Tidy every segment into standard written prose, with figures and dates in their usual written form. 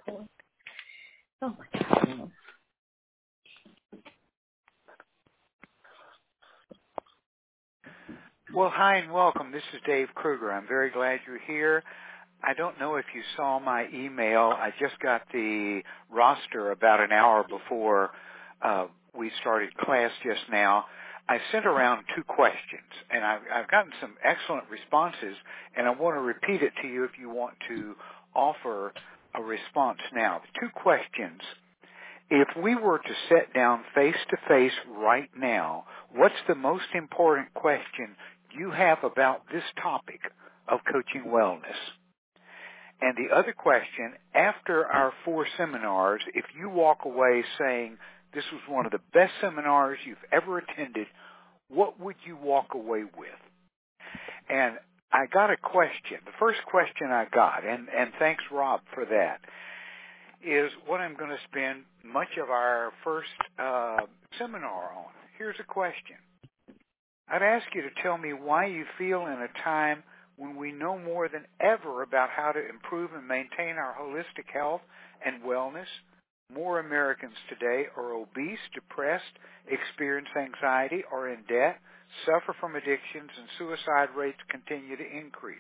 Oh my God. Well, hi and welcome. This is Dave Kruger. I'm very glad you're here. I don't know if you saw my email. I just got the roster about an hour before we started class just now. I sent around 2 questions, and I've gotten some excellent responses, and I want to repeat it to you if you want to offer a response now. The 2 questions: if we were to sit down face-to-face right now, what's the most important question you have about this topic of coaching wellness? And the other question, after our 4 seminars, if you walk away saying this was one of the best seminars you've ever attended, what would you walk away with? And I got a question. The first question I got, and thanks, Rob, for that, is what I'm going to spend much of our first seminar on. Here's a question. I'd ask you to tell me why you feel in a time when we know more than ever about how to improve and maintain our holistic health and wellness, more Americans today are obese, depressed, experience anxiety, are in debt, suffer from addictions, and suicide rates continue to increase.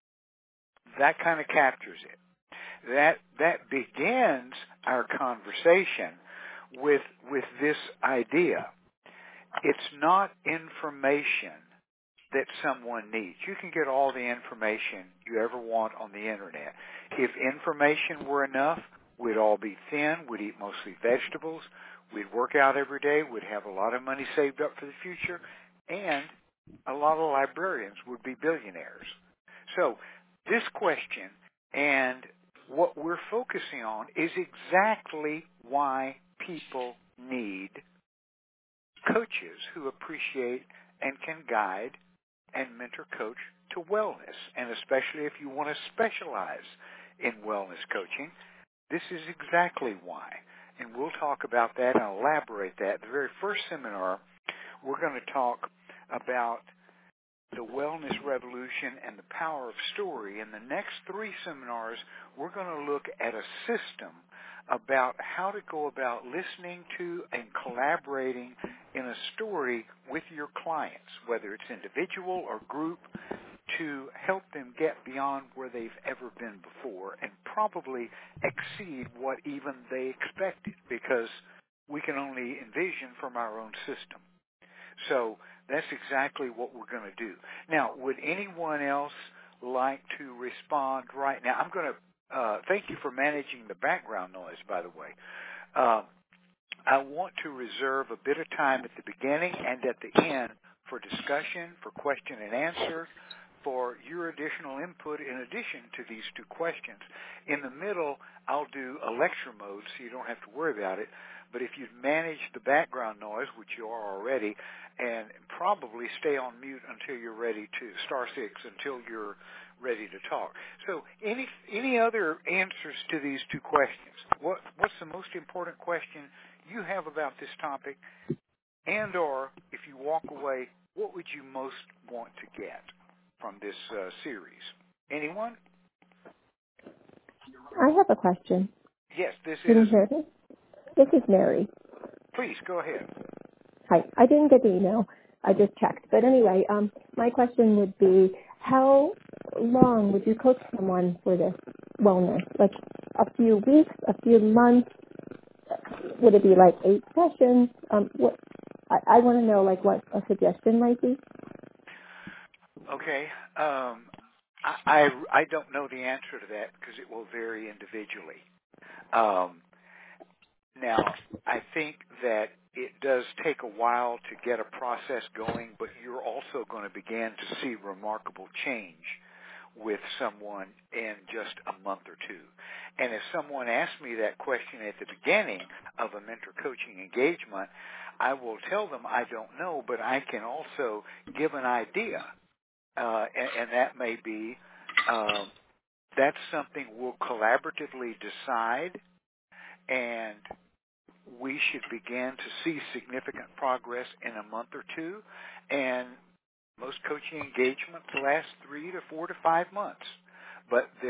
That kind of captures it. That begins our conversation with this idea. It's not information that someone needs. You can get all the information you ever want on the internet. If information were enough, we'd all be thin, we'd eat mostly vegetables, we'd work out every day, we'd have a lot of money saved up for the future, and a lot of librarians would be billionaires. So this question and what we're focusing on is exactly why people need coaches who appreciate and can guide and mentor coach to wellness. And especially if you want to specialize in wellness coaching, this is exactly why. And we'll talk about that and elaborate that. The very first seminar, we're going to talk about the wellness revolution and the power of story. In the next 3 seminars, we're going to look at a system about how to go about listening to and collaborating in a story with your clients, whether it's individual or group, to help them get beyond where they've ever been before and probably exceed what even they expected, because we can only envision from our own system. So that's exactly what we're going to do. Now, would anyone else like to respond right now? I'm going to thank you for managing the background noise, by the way. I want to reserve a bit of time at the beginning and at the end for discussion, for question and answer, for your additional input in addition to these 2 questions. In the middle, I'll do a lecture mode so you don't have to worry about it. But if you've managed the background noise, which you are already, and probably stay on mute until you're ready to, *6 until you're ready to talk. So any other answers to these 2 questions? What's the most important question you have about this topic? And or if you walk away, what would you most want to get from this series? Anyone? I have a question. Yes, this Can is. you hear me? This is Mary. Please, go ahead. Hi. I didn't get the email. I just checked. But anyway, my question would be, how long would you coach someone for this wellness? Like a few weeks, a few months? Would it be like 8 sessions? I want to know like what a suggestion might be. Okay. I don't know the answer to that because it will vary individually. Now, I think that it does take a while to get a process going, but you're also going to begin to see remarkable change with someone in just a month or 2. And if someone asks me that question at the beginning of a mentor coaching engagement, I will tell them I don't know, but I can also give an idea. And that may be, that's something we'll collaboratively decide, and we should begin to see significant progress in a month or 2, and most coaching engagements last 3 to 4 to 5 months. But they'll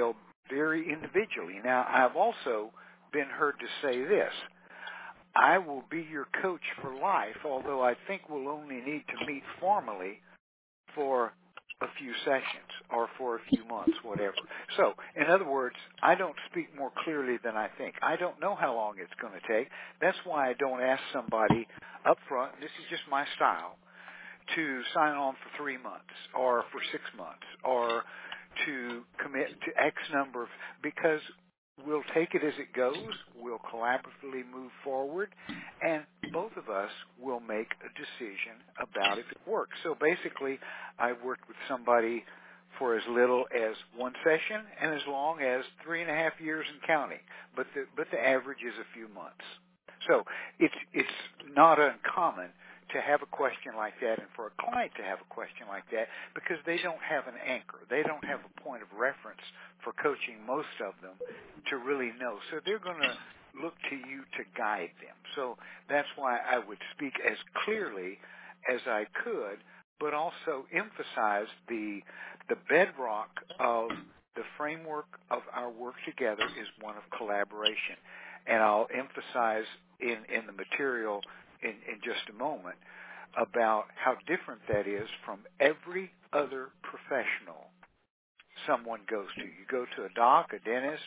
very individually. Now, I've also been heard to say this: I will be your coach for life, although I think we'll only need to meet formally for a few sessions or for a few months, whatever. So, in other words, I don't speak more clearly than I think. I don't know how long it's going to take. That's why I don't ask somebody up front, this is just my style, to sign on for 3 months or for 6 months or to commit to X number, because we'll take it as it goes, we'll collaboratively move forward, and both of us will make a decision about if it works. So basically, I've worked with somebody for as little as 1 session and as long as 3.5 years and counting, but the average is a few months. So it's not uncommon to have a question like that and for a client to have a question like that, because they don't have an anchor. They don't have a point of reference for coaching, most of them, to really know. So they're going to look to you to guide them. So that's why I would speak as clearly as I could, but also emphasize the bedrock of the framework of our work together is one of collaboration. And I'll emphasize in the material in just a moment about how different that is from every other professional someone goes to. You go to a doc, a dentist,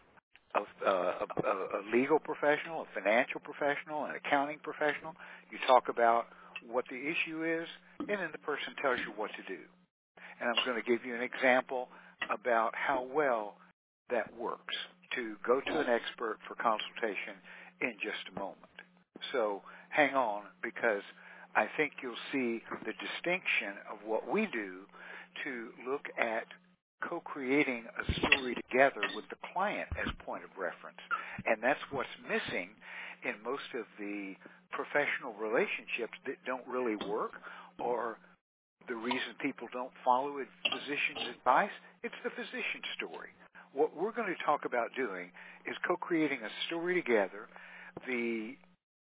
a legal professional, a financial professional, an accounting professional. You talk about what the issue is, and then the person tells you what to do. And I'm going to give you an example about how well that works to go to an expert for consultation in just a moment. So hang on, because I think you'll see the distinction of what we do to look at co-creating a story together with the client as point of reference. And that's what's missing in most of the professional relationships that don't really work, or the reason people don't follow a physician's advice. It's the physician story. What we're going to talk about doing is co-creating a story together. The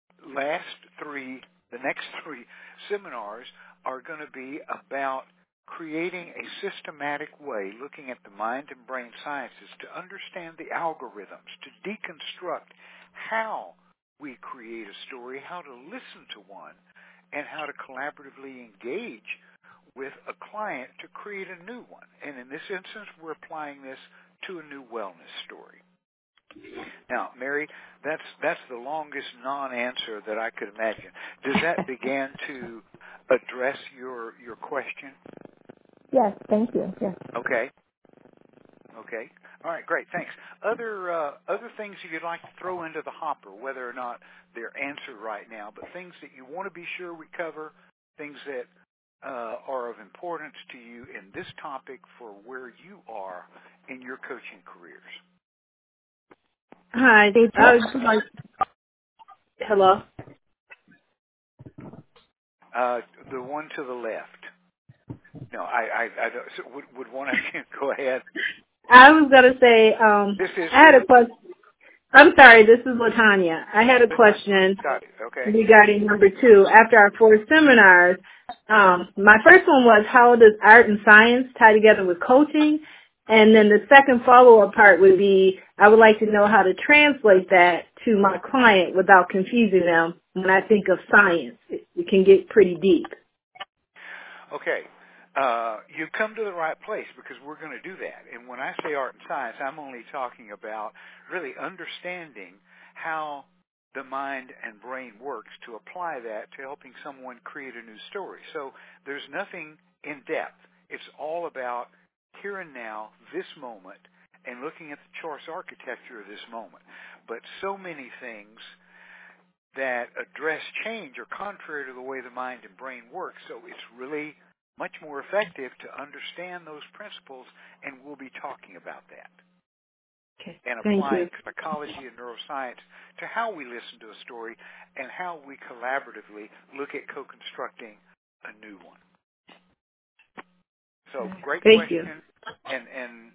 next three seminars are going to be about creating a systematic way, looking at the mind and brain sciences to understand the algorithms, to deconstruct how we create a story, how to listen to one, and how to collaboratively engage with a client to create a new one. And in this instance, we're applying this to a new wellness story. Now, Mary, that's the longest non-answer that I could imagine. Does that begin to address your question? Yes, thank you. Yes. Okay. All right, great. Thanks. Other things that you'd like to throw into the hopper, whether or not they're answered right now, but things that you want to be sure we cover, things that are of importance to you in this topic for where you are in your coaching careers. Hi. Hello? The one to the left. No, I don't. So would one of you go ahead? I was going to say, I had a question. I'm sorry, this is LaTanya. I had a question regarding number 2. After our 4 seminars, my first one was, how does art and science tie together with coaching? And then the second follow-up part would be, I would like to know how to translate that to my client without confusing them. When I think of science, it can get pretty deep. Okay. You've come to the right place, because we're going to do that. And when I say art and science, I'm only talking about really understanding how the mind and brain works to apply that to helping someone create a new story. So there's nothing in depth. It's all about here and now, this moment, and looking at the choice architecture of this moment. But so many things that address change are contrary to the way the mind and brain work. So it's really much more effective to understand those principles, and we'll be talking about that. Okay. And applying psychology and neuroscience to how we listen to a story and how we collaboratively look at co-constructing a new one. So great question, and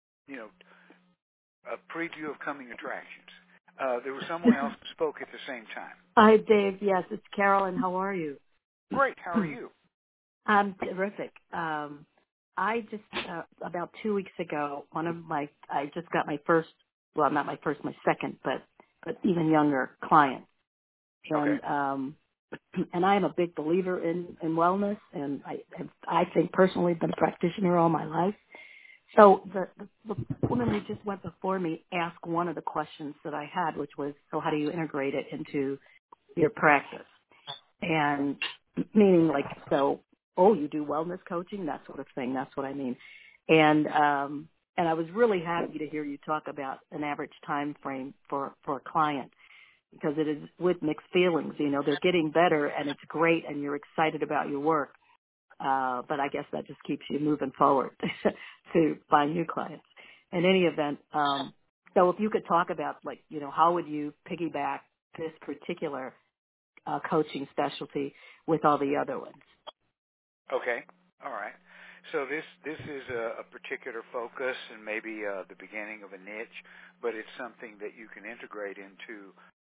a preview of coming attractions. There was someone else who spoke at the same time. Hi, Dave. Yes, it's Carolyn. How are you? Great. How are you? I'm terrific. I just about 2 weeks ago, I just got my first, well, not my first, my second, but even younger client, and and I am a big believer in wellness, and I think personally been a practitioner all my life. So the woman who just went before me asked one of the questions that I had, which was, so how do you integrate it into your practice? And meaning like, so, oh, you do wellness coaching, that sort of thing. That's what I mean. And I was really happy to hear you talk about an average time frame for a client, because it is with mixed feelings. You know, they're getting better and it's great and you're excited about your work. But I guess that just keeps you moving forward to find new clients. In any event, so if you could talk about, like, you know, how would you piggyback this particular coaching specialty with all the other ones? Okay. All right. So this is a particular focus and maybe the beginning of a niche, but it's something that you can integrate into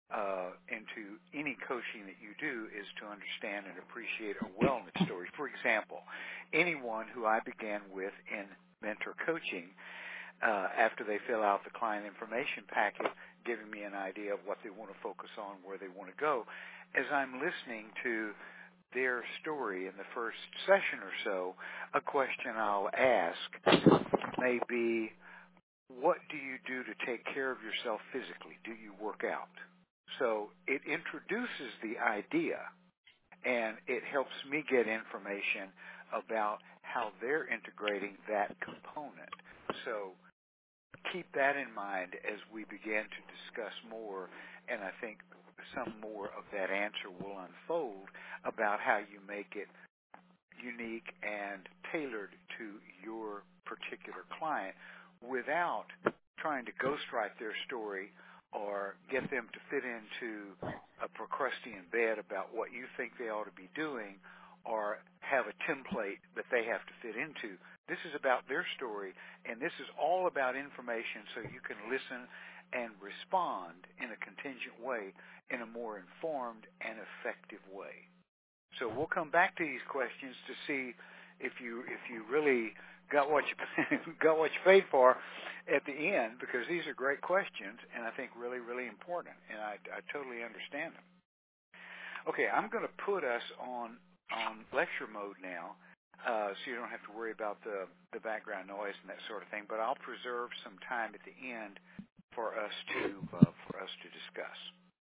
any coaching that you do, is to understand and appreciate a wellness story. For example, anyone who I began with in mentor coaching, after they fill out the client information packet, giving me an idea of what they want to focus on, where they want to go, as I'm listening to their story in the first session or so, a question I'll ask may be, what do you do to take care of yourself physically? Do you work out? So it introduces the idea, and it helps me get information about how they're integrating that component. So keep that in mind as we begin to discuss more, and I think some more of that answer will unfold about how you make it unique and tailored to your particular client without trying to ghostwrite their story or get them to fit into a Procrustean bed about what you think they ought to be doing, or have a template that they have to fit into. This is about their story, and this is all about information so you can listen and respond in a contingent way, in a more informed and effective way. So we'll come back to these questions to see if you really got what you paid for at the end, because these are great questions and I think really, really important, and I totally understand them. Okay, I'm going to put us on lecture mode now, so you don't have to worry about the background noise and that sort of thing. But I'll preserve some time at the end for us to discuss.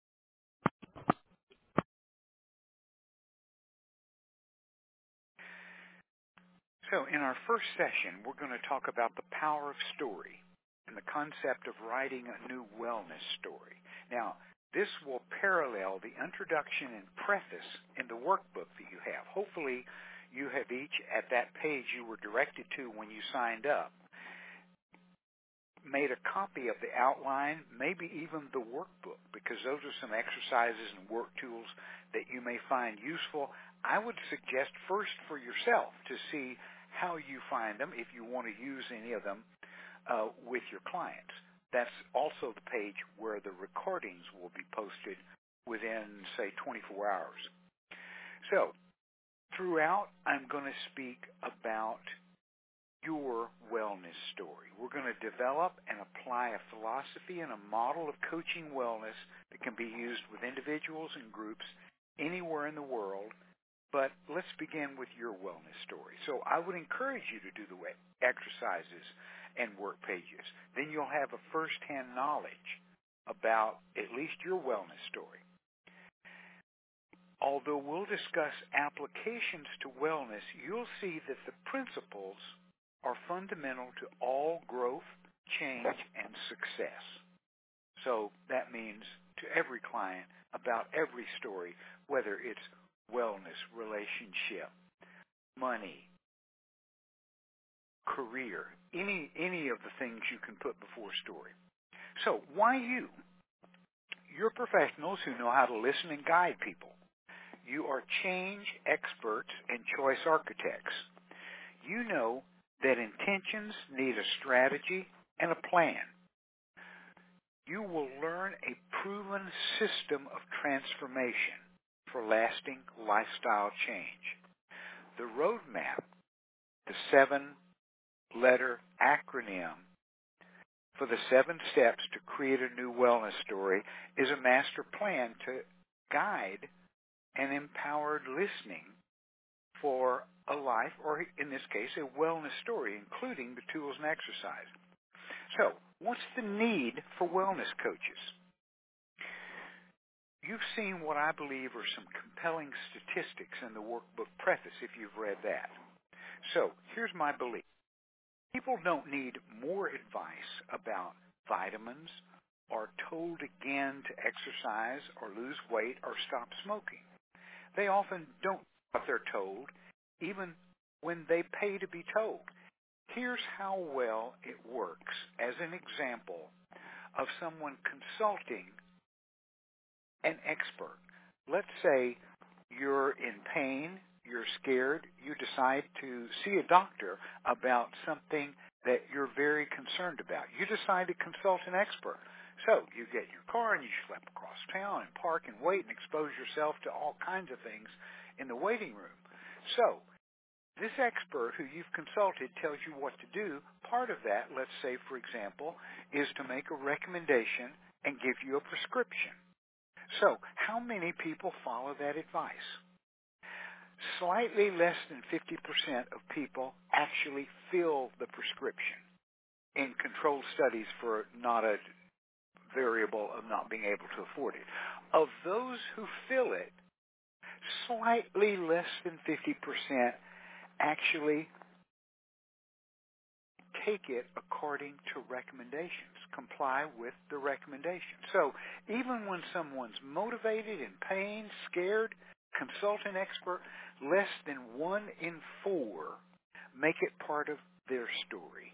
So in our first session, we're going to talk about the power of story and the concept of writing a new wellness story. Now, this will parallel the introduction and preface in the workbook that you have. Hopefully, you have each, at that page you were directed to when you signed up, made a copy of the outline, maybe even the workbook, because those are some exercises and work tools that you may find useful. I would suggest first for yourself to see how you find them, if you want to use any of them with your clients. That's also the page where the recordings will be posted within, say, 24 hours. So throughout, I'm going to speak about your wellness story. We're going to develop and apply a philosophy and a model of coaching wellness that can be used with individuals and groups anywhere in the world. But let's begin with your wellness story. So I would encourage you to do the exercises and work pages. Then you'll have a first-hand knowledge about at least your wellness story. Although we'll discuss applications to wellness, you'll see that the principles are fundamental to all growth, change, and success. So that means to every client about every story, whether it's wellness, relationship, money, career, any of the things you can put before story. So why you? You're professionals who know how to listen and guide people. You are change experts and choice architects. You know that intentions need a strategy and a plan. You will learn a proven system of transformation for lasting lifestyle change. The roadmap, the 7 letter acronym for the 7 steps to create a new wellness story is a master plan to guide an empowered listening for a life, or in this case, a wellness story, including the tools and exercise. So, what's the need for wellness coaches? You've seen what I believe are some compelling statistics in the workbook preface if you've read that. So, here's my belief. People don't need more advice about vitamins or told again to exercise or lose weight or stop smoking. They often don't know what they're told, even when they pay to be told. Here's how well it works as an example of someone consulting an expert. Let's say you're in pain, you're scared, you decide to see a doctor about something that you're very concerned about. You decide to consult an expert. So you get in your car and you schlep across town and park and wait and expose yourself to all kinds of things in the waiting room. So this expert who you've consulted tells you what to do. Part of that, let's say, for example, is to make a recommendation and give you a prescription. So how many people follow that advice? Slightly less than 50% of people actually fill the prescription in controlled studies for not a variable of not being able to afford it. Of those who fill it, slightly less than 50% actually take it according to recommendations, comply with the recommendations. So even when someone's motivated, in pain, scared, consult an expert, less than 1 in 4 make it part of their story.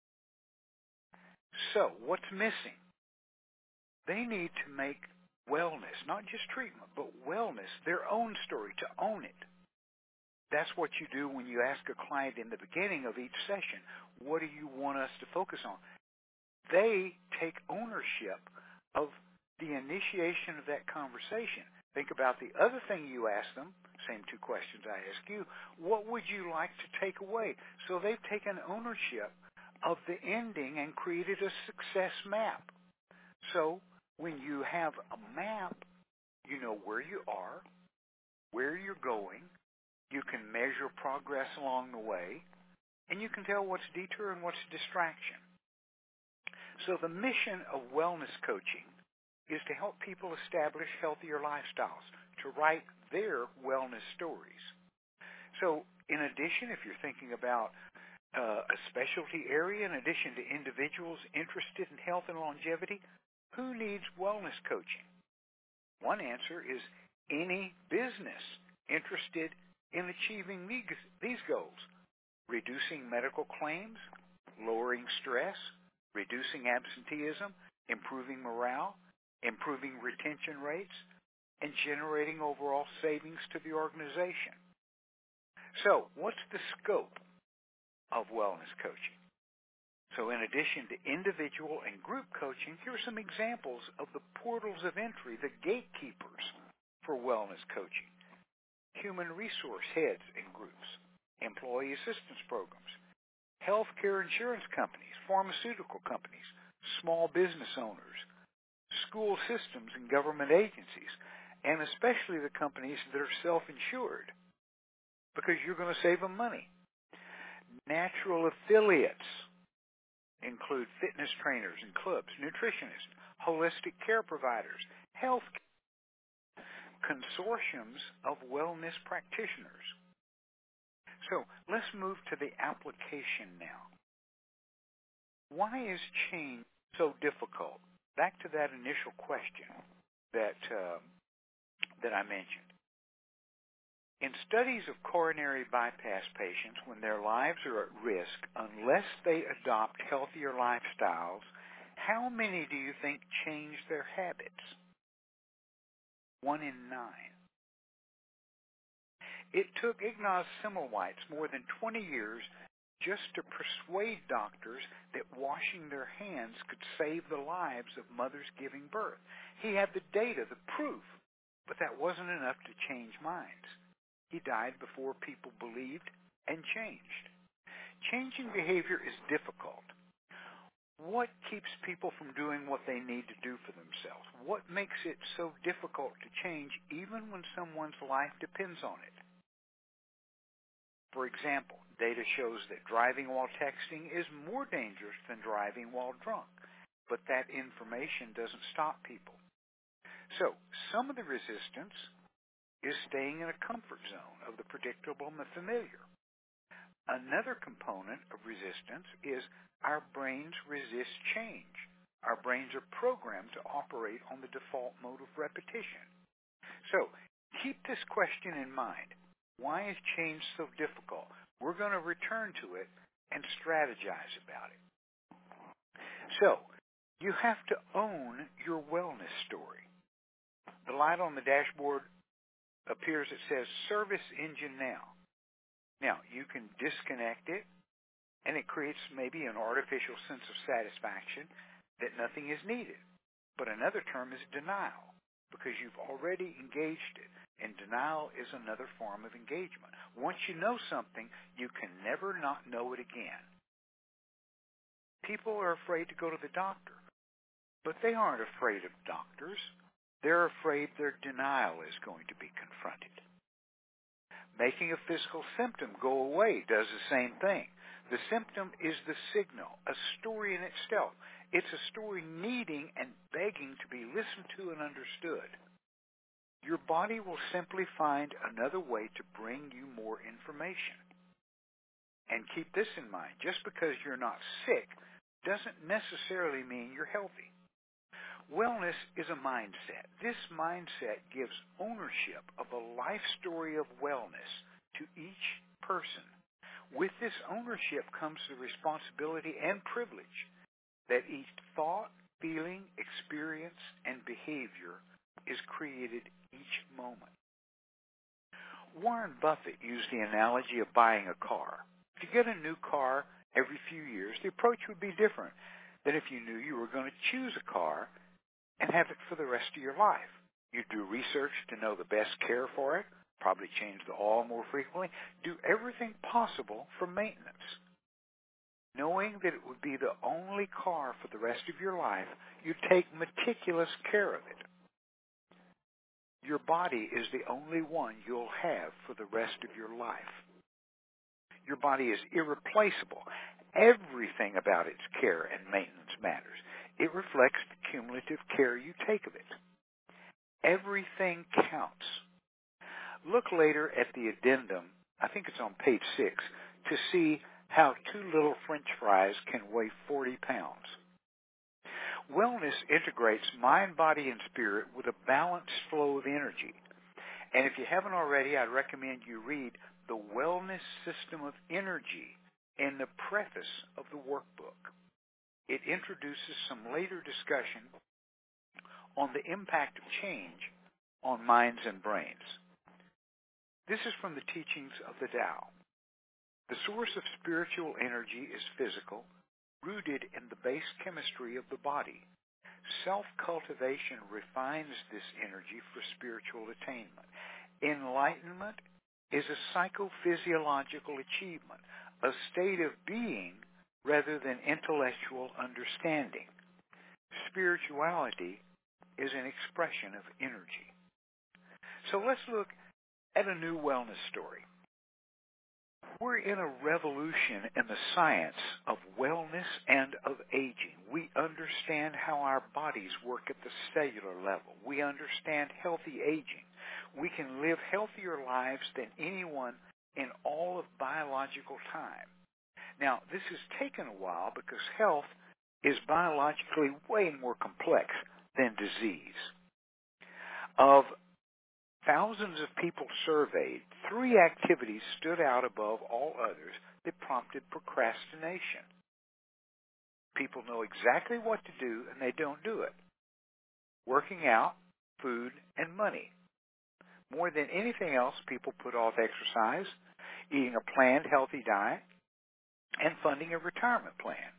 So what's missing? They need to make wellness, not just treatment, but wellness, their own story, to own it. That's what you do when you ask a client in the beginning of each session, what do you want us to focus on? They take ownership of the initiation of that conversation. Think about the other thing you ask them, same 2 questions I ask you, what would you like to take away? So they've taken ownership of the ending and created a success map. So when you have a map, you know where you are, where you're going, you can measure progress along the way, and you can tell what's detour and what's distraction. So the mission of wellness coaching is to help people establish healthier lifestyles, to write their wellness stories. So in addition, if you're thinking about a specialty area, in addition to individuals interested in health and longevity, who needs wellness coaching? One answer is any business interested in achieving these goals: reducing medical claims, lowering stress, reducing absenteeism, improving morale, improving retention rates, and generating overall savings to the organization. So what's the scope of wellness coaching? So in addition to individual and group coaching, here are some examples of the portals of entry, the gatekeepers for wellness coaching. Human resource heads and groups, employee assistance programs, healthcare insurance companies, pharmaceutical companies, small business owners, school systems and government agencies, and especially the companies that are self-insured, because you're going to save them money. Natural affiliates include fitness trainers and clubs, nutritionists, holistic care providers, health consortiums of wellness practitioners. So let's move to the application now. Why is change so difficult? Back to that initial question that I mentioned. In studies of coronary bypass patients, when their lives are at risk, unless they adopt healthier lifestyles, how many do you think change their habits? 1 in 9. It took Ignaz Semmelweis more than 20 years just to persuade doctors that washing their hands could save the lives of mothers giving birth. He had the data, the proof, but that wasn't enough to change minds. He died before people believed and changed. changing behavior is difficult. What keeps people from doing what they need to do for themselves? What makes it so difficult to change even when someone's life depends on it? For example, data shows that driving while texting is more dangerous than driving while drunk, but that information doesn't stop people. So, some of the resistance is staying in a comfort zone of the predictable and the familiar. Another component of resistance is our brains resist change. Our brains are programmed to operate on the default mode of repetition. So, keep this question in mind. Why is change so difficult? We're going to return to it and strategize about it. So, you have to own your wellness story. The light on the dashboard appears that says Service Engine Now. Now, you can disconnect it, and it creates maybe an artificial sense of satisfaction that nothing is needed. But another term is denial, because you've already engaged it, and denial is another form of engagement. Once you know something, you can never not know it again. People are afraid to go to the doctor, but they aren't afraid of doctors. They're afraid their denial is going to be confronted. Making a physical symptom go away does the same thing. The symptom is the signal, a story in itself. It's a story needing and begging to be listened to and understood. Your body will simply find another way to bring you more information. And keep this in mind. Just because you're not sick doesn't necessarily mean you're healthy. Wellness is a mindset. This mindset gives ownership of a life story of wellness to each person. With this ownership comes the responsibility and privilege that each thought, feeling, experience, and behavior is created each moment. Warren Buffett used the analogy of buying a car. If you get a new car every few years, the approach would be different than if you knew you were going to choose a car and have it for the rest of your life. You do research to know the best care for it, probably change the oil more frequently, do everything possible for maintenance. Knowing that it would be the only car for the rest of your life, you take meticulous care of it. Your body is the only one you'll have for the rest of your life. Your body is irreplaceable. Everything about its care and maintenance matters. It reflects the cumulative care you take of it. Everything counts. Look later at the addendum, I think it's on page 6, to see how 2 little French fries can weigh 40 pounds. Wellness integrates mind, body, and spirit with a balanced flow of energy. And if you haven't already, I'd recommend you read The Wellness System of Energy in the preface of the workbook. It introduces some later discussion on the impact of change on minds and brains. This is from the teachings of the Tao. The source of spiritual energy is physical, rooted in the base chemistry of the body. Self-cultivation refines this energy for spiritual attainment. Enlightenment is a psychophysiological achievement, a state of being rather than intellectual understanding. Spirituality is an expression of energy. So let's look at a new wellness story. We're in a revolution in the science of wellness and of aging. We understand how our bodies work at the cellular level. We understand healthy aging. We can live healthier lives than anyone in all of biological time. Now, this has taken a while because health is biologically way more complex than disease. Of thousands of people surveyed, 3 activities stood out above all others that prompted procrastination. People know exactly what to do, and they don't do it. Working out, food, and money. More than anything else, people put off exercise, eating a planned, healthy diet, and funding a retirement plan.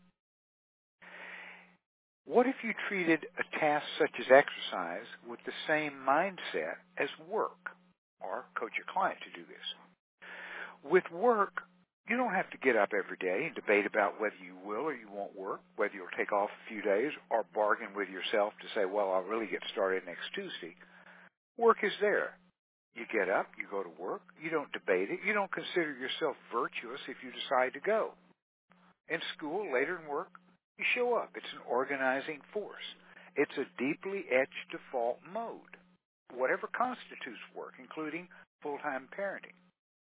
What if you treated a task such as exercise with the same mindset as work, or coach your client to do this? With work, You don't have to get up every day and debate about whether you will or you won't work, whether you'll take off a few days or bargain with yourself to say, well, I'll really get started next Tuesday. Work is there. You get up, you go to work, you don't debate it, you don't consider yourself virtuous if you decide to go. In school, later in work, you show up. It's an organizing force. It's a deeply etched default mode, whatever constitutes work, including full-time parenting.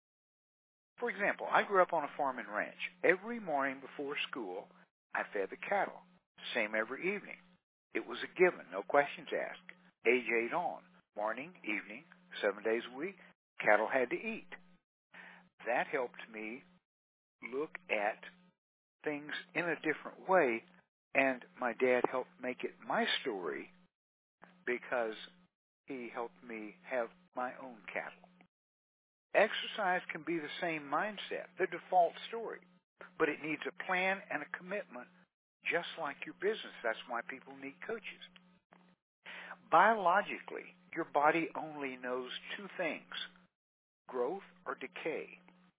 For example, I grew up on a farm and ranch. Every morning before school, I fed the cattle. Same every evening. It was a given, no questions asked. Age 8 on, morning, evening, 7 days a week, cattle had to eat. That helped me look at things in a different way, and my dad helped make it my story because he helped me have my own cattle. Exercise can be the same mindset, the default story, but it needs a plan and a commitment just like your business. That's why people need coaches. Biologically, your body only knows two things, growth or decay.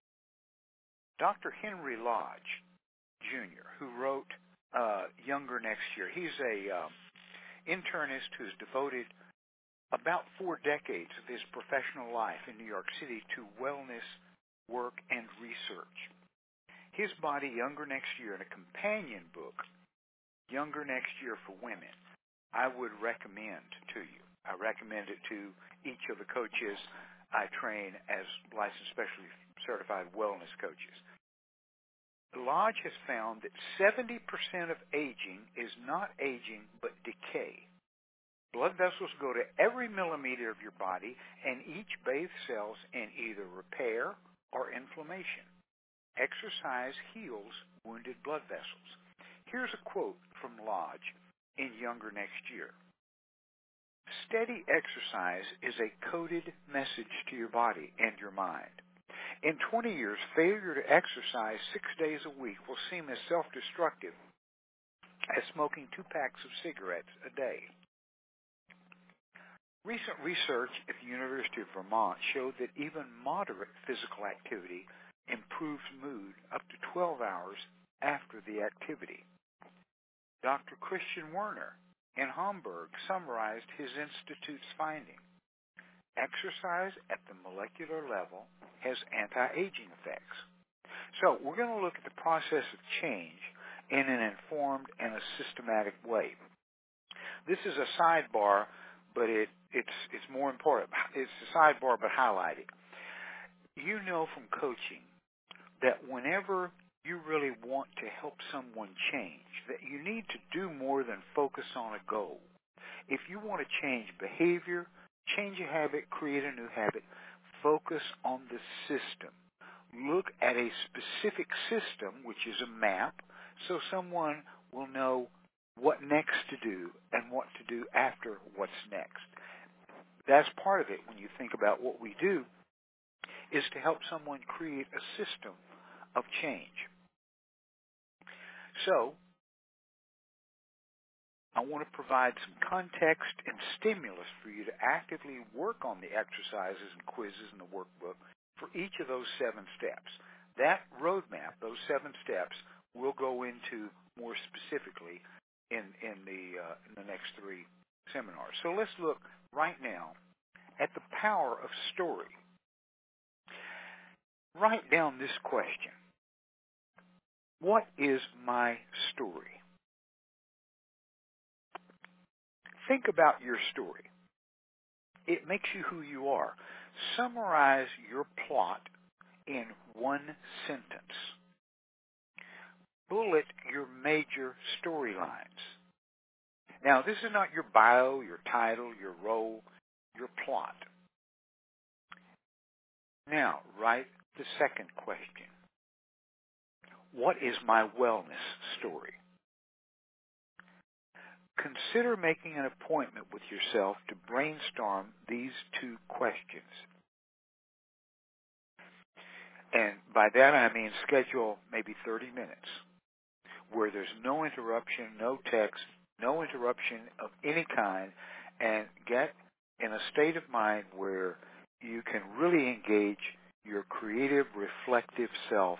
Dr. Henry Lodge, Jr., who wrote Younger Next Year, he's a internist who's devoted about 4 decades of his professional life in New York City to wellness, work, and research. His Body, Younger Next Year, and a companion book, Younger Next Year for Women, I would recommend to you. I recommend it to each of the coaches I train as licensed specially certified wellness coaches. Lodge has found that 70% of aging is not aging but decay. Blood vessels go to every millimeter of your body, and each bathes cells in either repair or inflammation. Exercise heals wounded blood vessels. Here's a quote from Lodge in Younger Next Year. Steady exercise is a coded message to your body and your mind. In 20 years, failure to exercise 6 days a week will seem as self-destructive as smoking 2 packs of cigarettes a day. Recent research at the University of Vermont showed that even moderate physical activity improves mood up to 12 hours after the activity. Dr. Christian Werner in Hamburg summarized his institute's finding. Exercise at the molecular level has anti-aging effects. So we're going to look at the process of change in an informed and a systematic way. This is a sidebar, but it's more important. It's a sidebar, but highlighted. You know from coaching that whenever you really want to help someone change, that you need to do more than focus on a goal. If you want to change behavior, change a habit, create a new habit, focus on the system. Look at a specific system, which is a map, so someone will know what next to do and what to do after what's next. That's part of it when you think about what we do, is to help someone create a system of change. So, I want to provide some context and stimulus for you to actively work on the exercises and quizzes in the workbook for each of those 7 steps. That roadmap, those 7 steps, we'll go into more specifically in the next 3 seminars. So let's look right now at the power of story. Write down this question. What is my story? Think about your story. It makes you who you are. Summarize your plot in 1 sentence. Bullet your major storylines. Now, this is not your bio, your title, your role, your plot. Now, write the second question. What is my wellness story? Consider making an appointment with yourself to brainstorm these 2 questions. And by that I mean schedule maybe 30 minutes where there's no interruption, no text, no interruption of any kind, and get in a state of mind where you can really engage your creative, reflective self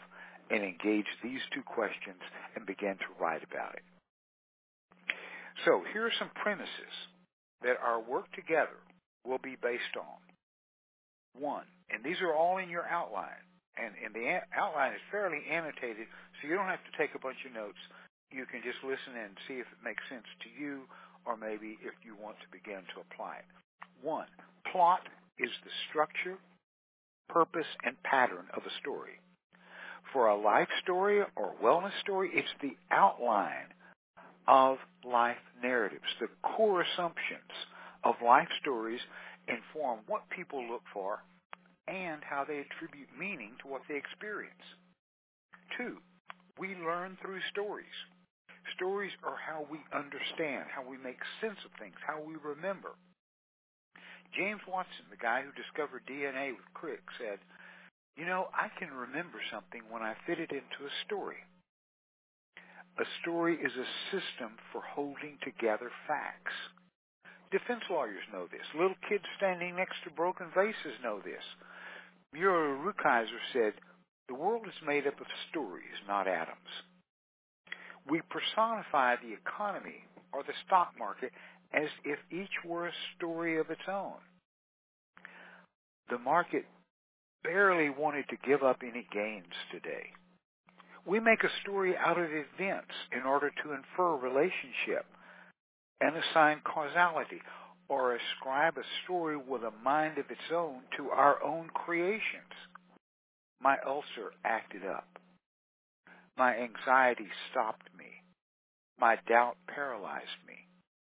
and engage these two questions and begin to write about it. So here are some premises that our work together will be based on. One, and these are all in your outline, and the outline is fairly annotated, so you don't have to take a bunch of notes. You can just listen and see if it makes sense to you, or maybe if you want to begin to apply it. One, plot is the structure, purpose, and pattern of a story. For a life story or wellness story, it's the outline of life narratives. The core assumptions of life stories inform what people look for and how they attribute meaning to what they experience. Two, we learn through stories. Stories are how we understand, how we make sense of things, how we remember. James Watson, the guy who discovered DNA with Crick, said, I can remember something when I fit it into a story. A story is a system for holding together facts. Defense lawyers know this. Little kids standing next to broken vases know this. Muriel Rukeyser said, the world is made up of stories, not atoms. We personify the economy or the stock market as if each were a story of its own. The market barely wanted to give up any gains today. We make a story out of events in order to infer relationship and assign causality, or ascribe a story with a mind of its own to our own creations. My ulcer acted up. My anxiety stopped me. My doubt paralyzed me.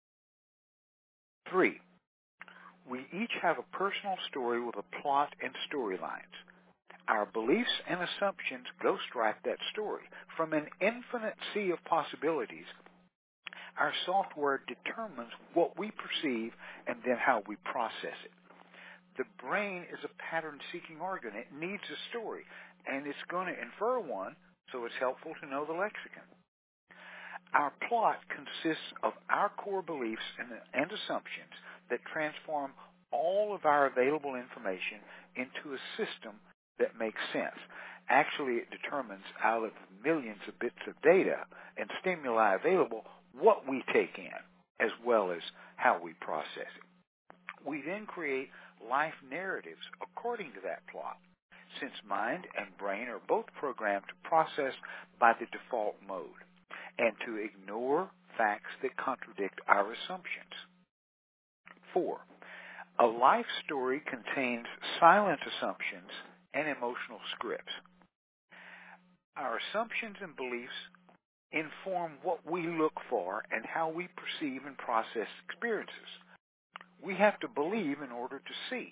3, we each have a personal story with a plot and storylines. Our beliefs and assumptions ghostwrite that story. From an infinite sea of possibilities, our software determines what we perceive and then how we process it. The brain is a pattern-seeking organ. It needs a story, and it's going to infer one, so it's helpful to know the lexicon. Our plot consists of our core beliefs and assumptions that transform all of our available information into a system that makes sense. Actually, it determines out of millions of bits of data and stimuli available what we take in, as well as how we process it. We then create life narratives according to that plot, since mind and brain are both programmed to process by the default mode and to ignore facts that contradict our assumptions. 4, a life story contains silent assumptions and emotional scripts. Our assumptions and beliefs inform what we look for and how we perceive and process experiences. We have to believe in order to see.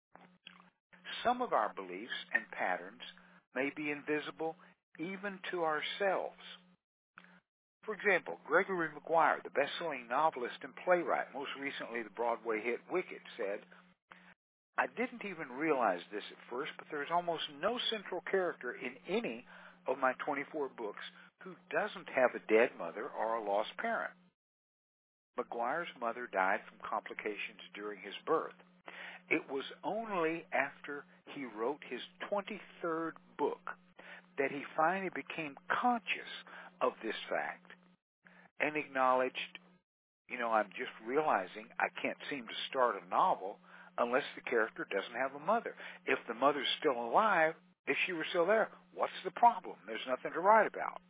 Some of our beliefs and patterns may be invisible even to ourselves. For example, Gregory Maguire, the best-selling novelist and playwright, most recently the Broadway hit Wicked, said, I didn't even realize this at first, but there's almost no central character in any of my 24 books who doesn't have a dead mother or a lost parent. Maguire's mother died from complications during his birth. It was only after he wrote his 23rd book that he finally became conscious of this fact and acknowledged, I'm just realizing I can't seem to start a novel unless the character doesn't have a mother. If the mother's still alive, if she were still there, what's the problem? There's nothing to write about.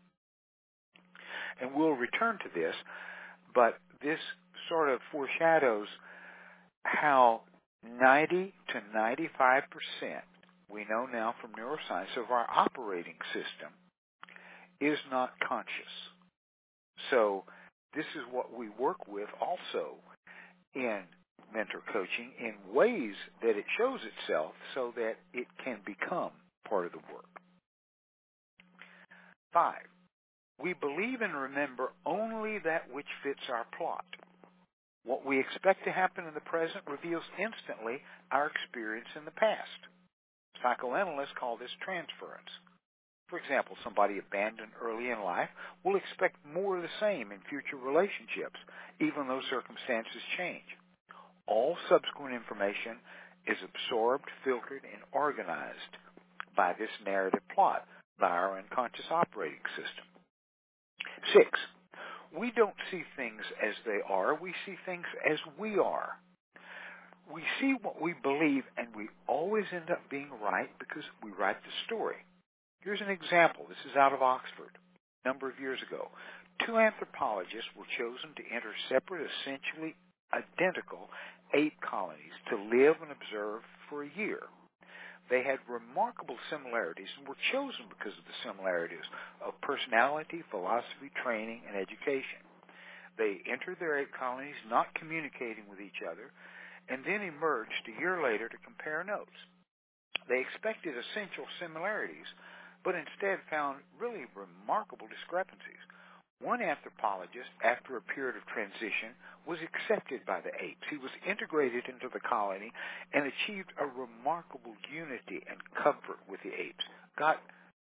And we'll return to this, but this sort of foreshadows how 90 to 95%, we know now from neuroscience, of our operating system is not conscious. So this is what we work with also in mentor coaching in ways that it shows itself so that it can become part of the work. 5, we believe and remember only that which fits our plot. What we expect to happen in the present reveals instantly our experience in the past. Psychoanalysts call this transference. For example, somebody abandoned early in life will expect more of the same in future relationships, even though circumstances change. All subsequent information is absorbed, filtered, and organized by this narrative plot, by our unconscious operating system. 6, we don't see things as they are. We see things as we are. We see what we believe, and we always end up being right because we write the story. Here's an example. This is out of Oxford a number of years ago. 2 anthropologists were chosen to enter separate, essentially identical ape colonies to live and observe for a year. They had remarkable similarities and were chosen because of the similarities of personality, philosophy, training, and education. They entered their ape colonies not communicating with each other, and then emerged a year later to compare notes. They expected essential similarities, but instead found really remarkable discrepancies. One anthropologist, after a period of transition, was accepted by the apes. He was integrated into the colony and achieved a remarkable unity and comfort with the apes, got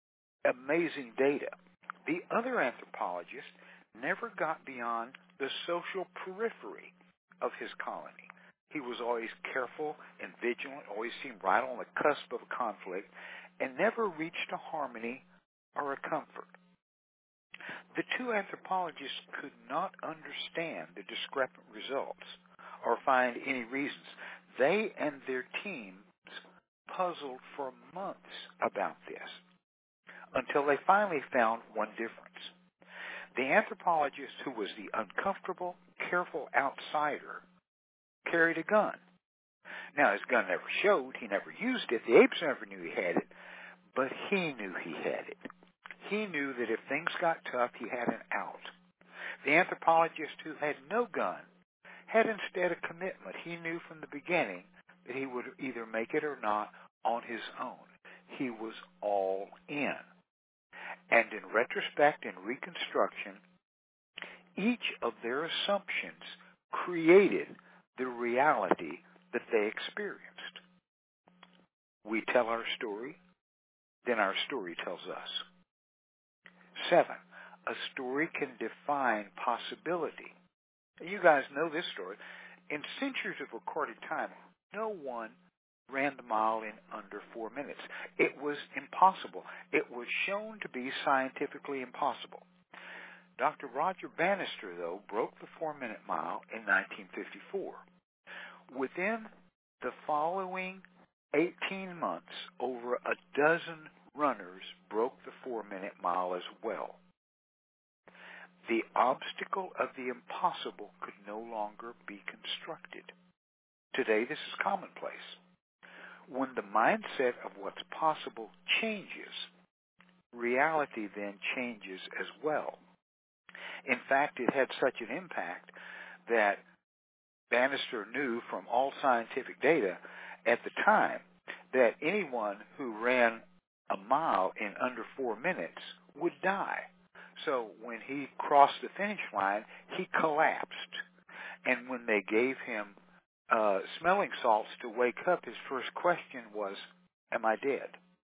amazing data. The other anthropologist never got beyond the social periphery of his colony. He was always careful and vigilant, always seemed right on the cusp of a conflict, and never reached a harmony or a comfort. The 2 anthropologists could not understand the discrepant results or find any reasons. They and their teams puzzled for months about this until they finally found one difference. The anthropologist who was the uncomfortable, careful outsider carried a gun. Now, his gun never showed. He never used it. The apes never knew he had it, but he knew he had it. He knew that if things got tough, he had an out. The anthropologist who had no gun had instead a commitment. He knew from the beginning that he would either make it or not on his own. He was all in. And in retrospect and reconstruction, each of their assumptions created the reality that they experienced. We tell our story, then our story tells us. 7, a story can define possibility. You guys know this story. In centuries of recorded time, no one ran the mile in under 4 minutes. It was impossible. It was shown to be scientifically impossible. Dr. Roger Bannister, though, broke the 4-minute mile in 1954. Within the following 18 months, over a dozen runners broke the 4-minute mile as well. The obstacle of the impossible could no longer be constructed. Today, this is commonplace. When the mindset of what's possible changes, reality then changes as well. In fact, it had such an impact that Bannister knew from all scientific data at the time that anyone who ran a mile in under 4 minutes would die. So when he crossed the finish line, he collapsed. And when they gave him smelling salts to wake up, his first question was, "Am I dead?"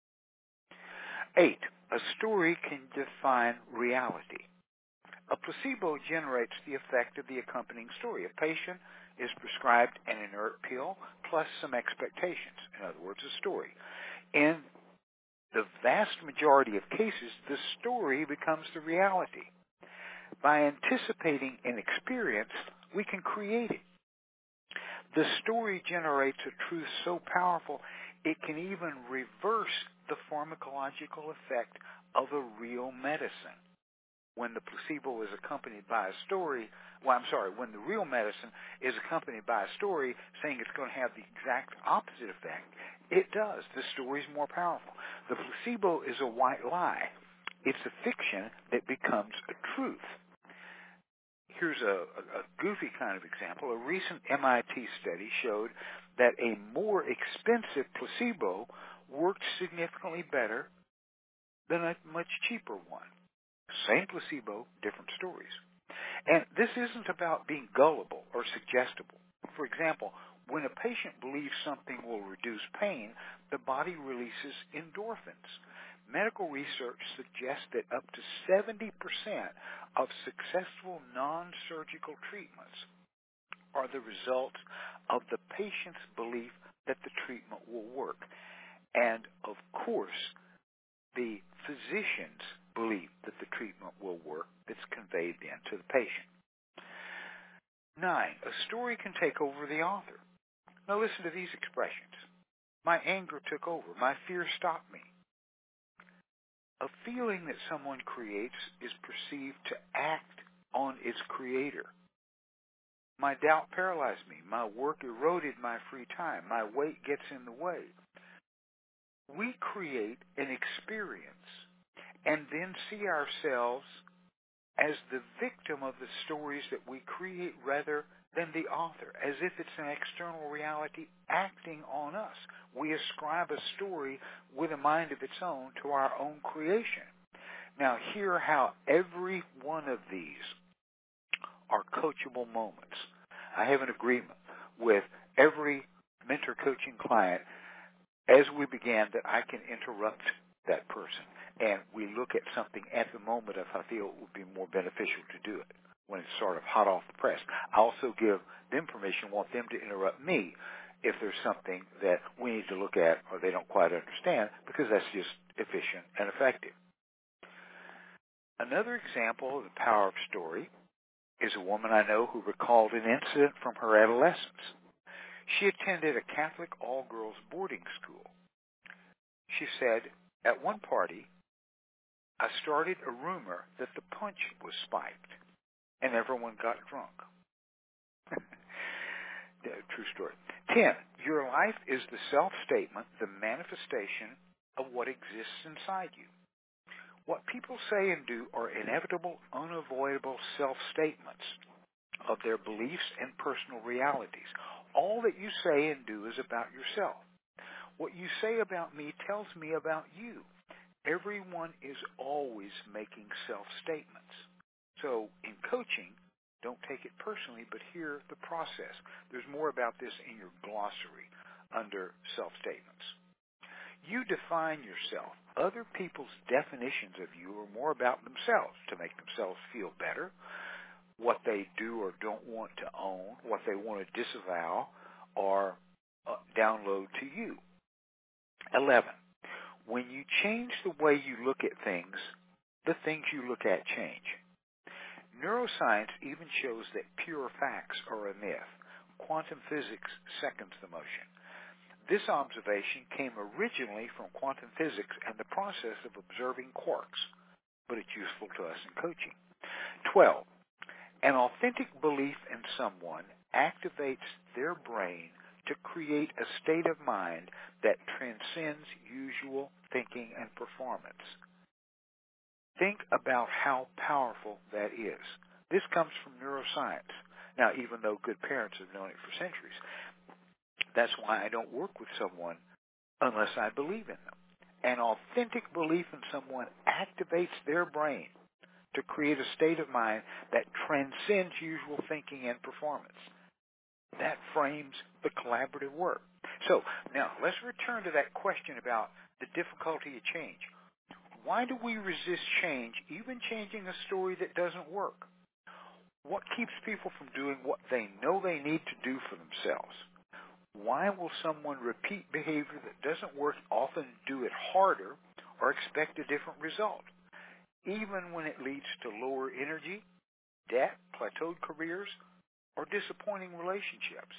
8, a story can define reality. A placebo generates the effect of the accompanying story. A patient is prescribed an inert pill plus some expectations. In other words, a story. In the vast majority of cases, the story becomes the reality. By anticipating an experience, we can create it. The story generates a truth so powerful, it can even reverse the pharmacological effect of a real medicine. When the placebo is accompanied by a story, when the real medicine is accompanied by a story saying it's going to have the exact opposite effect, it does. The story is more powerful. The placebo is a white lie. It's a fiction that becomes a truth. Here's a goofy kind of example. A recent MIT study showed that a more expensive placebo worked significantly better than a much cheaper one. Same placebo, different stories. And this isn't about being gullible or suggestible. For example, when a patient believes something will reduce pain, the body releases endorphins. Medical research suggests that up to 70% of successful non-surgical treatments are the result of the patient's belief that the treatment will work. And, of course, the physician's belief that the treatment will work that's conveyed then to the patient. 9, a story can take over the author. Now listen to these expressions. My anger took over. My fear stopped me. A feeling that someone creates is perceived to act on its creator. My doubt paralyzed me. My work eroded my free time. My weight gets in the way. We create an experience and then see ourselves as the victim of the stories that we create rather than the author, as if it's an external reality acting on us. We ascribe a story with a mind of its own to our own creation. Now, hear how every one of these are coachable moments. I have an agreement with every mentor coaching client as we began that I can interrupt that person and we look at something at the moment if I feel it would be more beneficial to do it when it's sort of hot off the press. I also give them permission, want them to interrupt me if there's something that we need to look at or they don't quite understand, because that's just efficient and effective. Another example of the power of story is a woman I know who recalled an incident from her adolescence. She attended a Catholic all-girls boarding school. She said, at one party, I started a rumor that the punch was spiked, and everyone got drunk. True story. 10, your life is the self-statement, the manifestation of what exists inside you. What people say and do are inevitable, unavoidable self-statements of their beliefs and personal realities. All that you say and do is about yourself. What you say about me tells me about you. Everyone is always making self-statements. So in coaching, don't take it personally, but hear the process. There's more about this in your glossary under self-statements. You define yourself. Other people's definitions of you are more about themselves, to make themselves feel better, what they do or don't want to own, what they want to disavow or download to you. 11, when you change the way you look at things, the things you look at change. Neuroscience even shows that pure facts are a myth. Quantum physics seconds the motion. This observation came originally from quantum physics and the process of observing quarks, but it's useful to us in coaching. 12, an authentic belief in someone activates their brain to create a state of mind that transcends usual thinking and performance. Think about how powerful that is. This comes from neuroscience. Now, even though good parents have known it for centuries, that's why I don't work with someone unless I believe in them. An authentic belief in someone activates their brain to create a state of mind that transcends usual thinking and performance. That frames the collaborative work. So, now, let's return to that question about the difficulty of change. Why do we resist change, even changing a story that doesn't work? What keeps people from doing what they know they need to do for themselves? Why will someone repeat behavior that doesn't work, often do it harder, or expect a different result, even when it leads to lower energy, debt, plateaued careers, or disappointing relationships?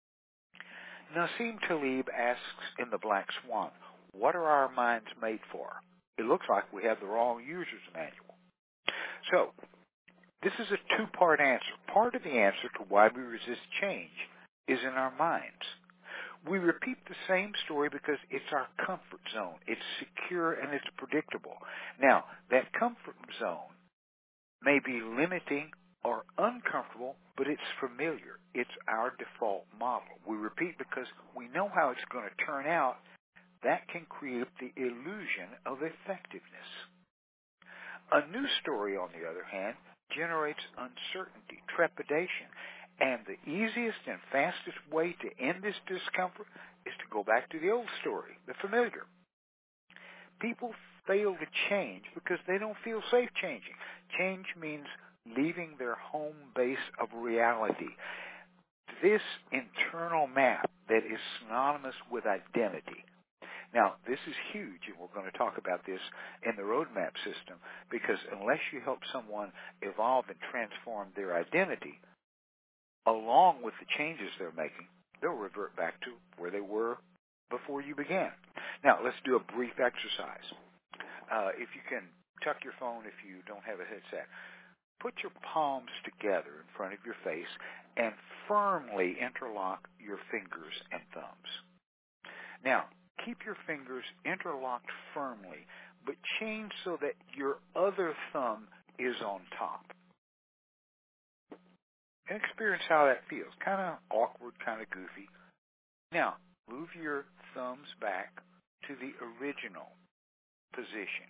Nassim Taleb asks in The Black Swan, what are our minds made for? It looks like we have the wrong user's manual. So, this is a two-part answer. Part of the answer to why we resist change is in our minds. We repeat the same story because it's our comfort zone. It's secure and it's predictable. Now, that comfort zone may be limiting or uncomfortable, but it's familiar. It's our default model. We repeat because we know how it's going to turn out. That can create the illusion of effectiveness. A new story, on the other hand, generates uncertainty, trepidation, and the easiest and fastest way to end this discomfort is to go back to the old story, the familiar. People fail to change because they don't feel safe changing. Change means leaving their home base of reality. This internal map that is synonymous with identity. Now, this is huge, and we're going to talk about this in the roadmap system, because unless you help someone evolve and transform their identity, along with the changes they're making, they'll revert back to where they were before you began. Now, let's do a brief exercise. If you can tuck your phone if you don't have a headset, put your palms together in front of your face and firmly interlock your fingers and thumbs. Now, keep your fingers interlocked firmly, but change so that your other thumb is on top. And experience how that feels. Kind of awkward, kind of goofy. Now, move your thumbs back to the original position.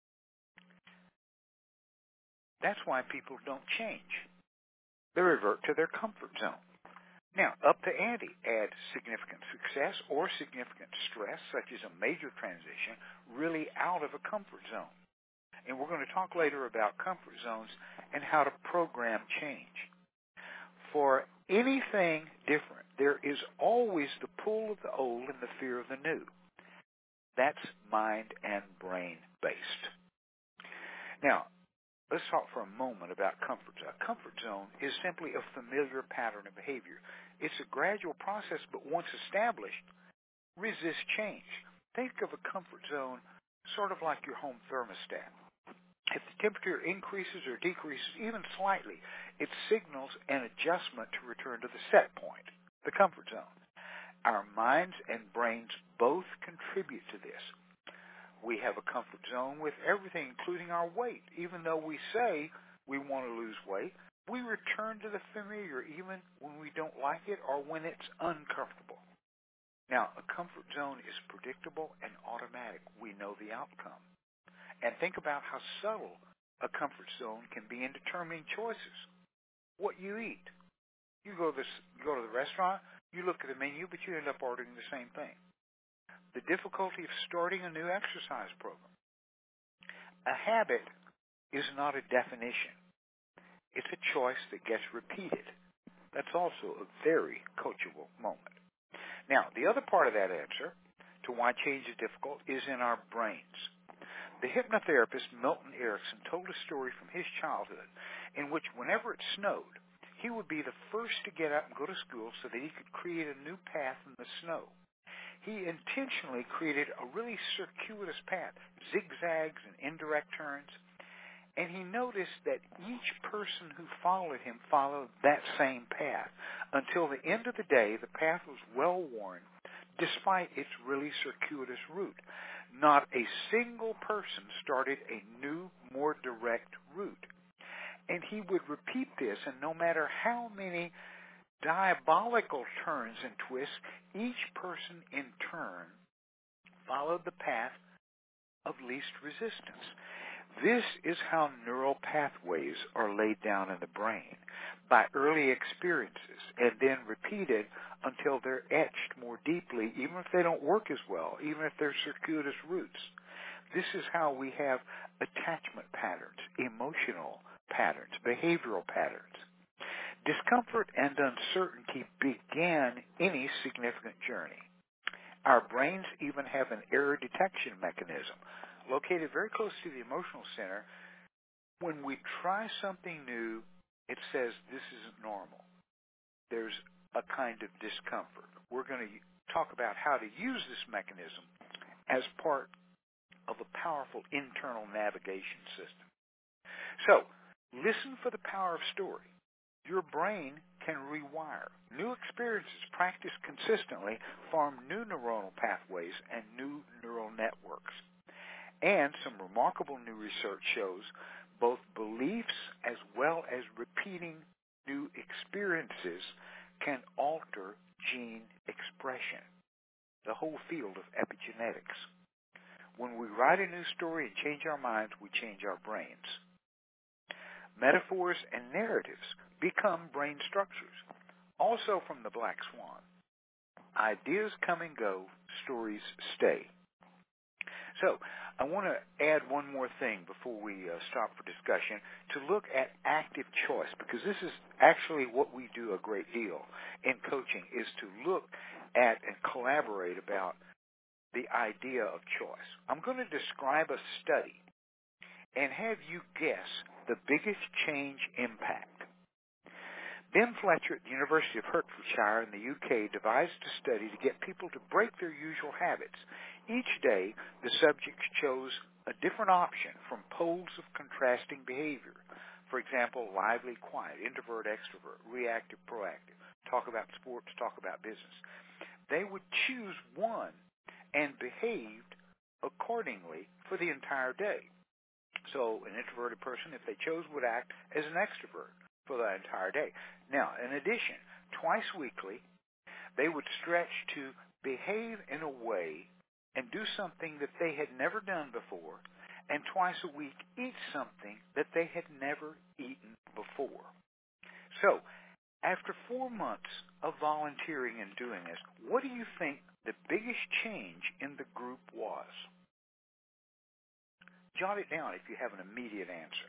That's why people don't change. They revert to their comfort zone. Now, up the ante, add significant success or significant stress, such as a major transition, really out of a comfort zone. And we're going to talk later about comfort zones and how to program change. For anything different, there is always the pull of the old and the fear of the new. That's mind and brain based. Now, let's talk for a moment about comfort zone. A comfort zone is simply a familiar pattern of behavior. It's a gradual process, but once established, resist change. Think of a comfort zone sort of like your home thermostat. If the temperature increases or decreases even slightly, it signals an adjustment to return to the set point, the comfort zone. Our minds and brains both contribute to this. We have a comfort zone with everything, including our weight. Even though we say we want to lose weight, we return to the familiar even when we don't like it or when it's uncomfortable. Now, a comfort zone is predictable and automatic. We know the outcome. And think about how subtle a comfort zone can be in determining choices. What you eat. You go to the restaurant, you look at the menu, but you end up ordering the same thing. The difficulty of starting a new exercise program. A habit is not a definition. It's a choice that gets repeated. That's also a very coachable moment. Now, the other part of that answer to why change is difficult is in our brains. The hypnotherapist Milton Erickson told a story from his childhood in which whenever it snowed, he would be the first to get up and go to school so that he could create a new path in the snow. He intentionally created a really circuitous path, zigzags and indirect turns, and he noticed that each person who followed him followed that same path. Until the end of the day, the path was well worn, despite its really circuitous route. Not a single person started a new, more direct route. And he would repeat this, and no matter how many diabolical turns and twists, each person in turn followed the path of least resistance. This is how neural pathways are laid down in the brain by early experiences and then repeated until they're etched more deeply, even if they don't work as well, even if they're circuitous routes. This is how we have attachment patterns, emotional patterns, behavioral patterns. Discomfort and uncertainty began any significant journey. Our brains even have an error detection mechanism located very close to the emotional center. When we try something new, it says this isn't normal. There's a kind of discomfort. We're going to talk about how to use this mechanism as part of a powerful internal navigation system. So, listen for the power of story. Your brain can rewire. New experiences practiced consistently form new neuronal pathways and new neural networks. And some remarkable new research shows both beliefs as well as repeating new experiences can alter gene expression, the whole field of epigenetics. When we write a new story and change our minds, we change our brains. Metaphors and narratives become brain structures, also from the Black Swan. Ideas come and go, stories stay. So, I want to add one more thing before we stop for discussion, to look at active choice, because this is actually what we do a great deal in coaching, is to look at and collaborate about the idea of choice. I'm going to describe a study and have you guess the biggest change impact. Ben Fletcher at the University of Hertfordshire in the UK devised a study to get people to break their usual habits. Each day, the subjects chose a different option from poles of contrasting behavior. For example, lively, quiet, introvert, extrovert, reactive, proactive, talk about sports, talk about business. They would choose one and behaved accordingly for the entire day. So an introverted person, if they chose, would act as an extrovert for the entire day. Now, in addition, twice weekly, they would stretch to behave in a way and do something that they had never done before, and twice a week eat something that they had never eaten before. So, after 4 months of volunteering and doing this, what do you think the biggest change in the group was? Jot it down if you have an immediate answer.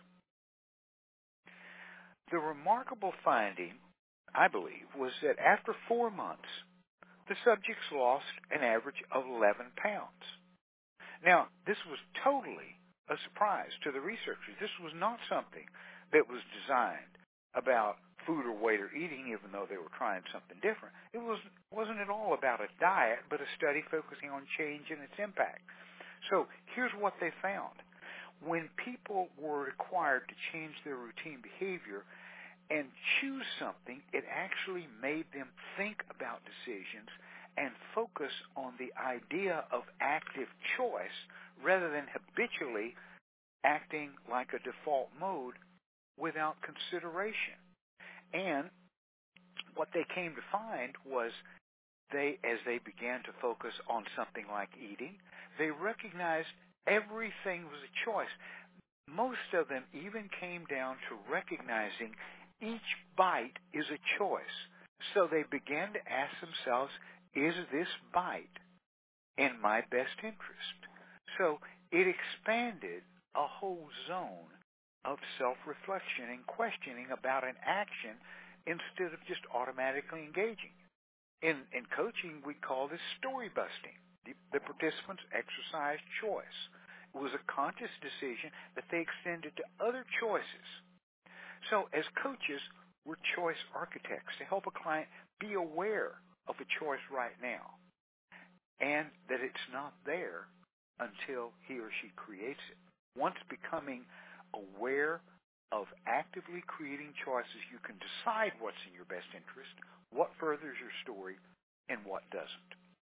The remarkable finding, I believe, was that after 4 months, the subjects lost an average of 11 pounds. Now, this was totally a surprise to the researchers. This was not something that was designed about food or weight or eating, even though they were trying something different. It wasn't at all about a diet, but a study focusing on change and its impact. So here's what they found. When people were required to change their routine behavior and choose something, it actually made them think about decisions and focus on the idea of active choice rather than habitually acting like a default mode without consideration. And what they came to find was as they began to focus on something like eating, they recognized everything was a choice. Most of them even came down to recognizing each bite is a choice. So they began to ask themselves, is this bite in my best interest? So it expanded a whole zone of self-reflection and questioning about an action instead of just automatically engaging. In coaching, we call this story busting. The participants exercised choice. It was a conscious decision that they extended to other choices. So as coaches, we're choice architects to help a client be aware of a choice right now and that it's not there until he or she creates it. Once becoming aware of actively creating choices, you can decide what's in your best interest, what furthers your story, and what doesn't.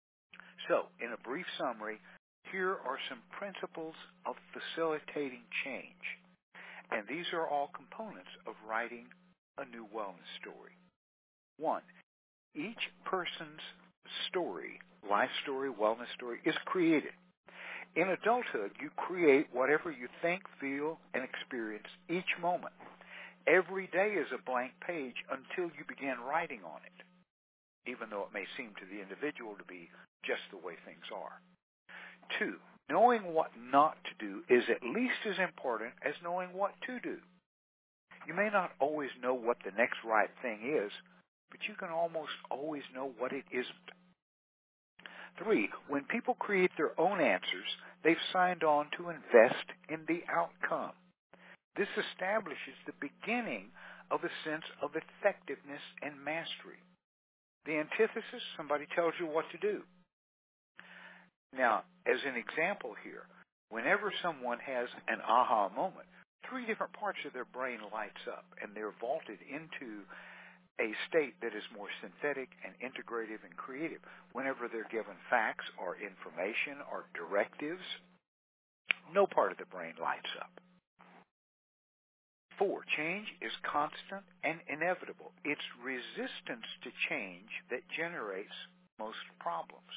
So, in a brief summary, here are some principles of facilitating change. And these are all components of writing a new wellness story. 1, each person's story, life story, wellness story, is created. In adulthood, you create whatever you think, feel, and experience each moment. Every day is a blank page until you begin writing on it, even though it may seem to the individual to be just the way things are. 2, knowing what not to do is at least as important as knowing what to do. You may not always know what the next right thing is, but you can almost always know what it isn't. 3, when people create their own answers, they've signed on to invest in the outcome. This establishes the beginning of a sense of effectiveness and mastery. The antithesis, somebody tells you what to do. Now, as an example here, whenever someone has an aha moment, 3 different parts of their brain lights up, and they're vaulted into a state that is more synthetic and integrative and creative. Whenever they're given facts or information or directives, no part of the brain lights up. 4, change is constant and inevitable. It's resistance to change that generates most problems.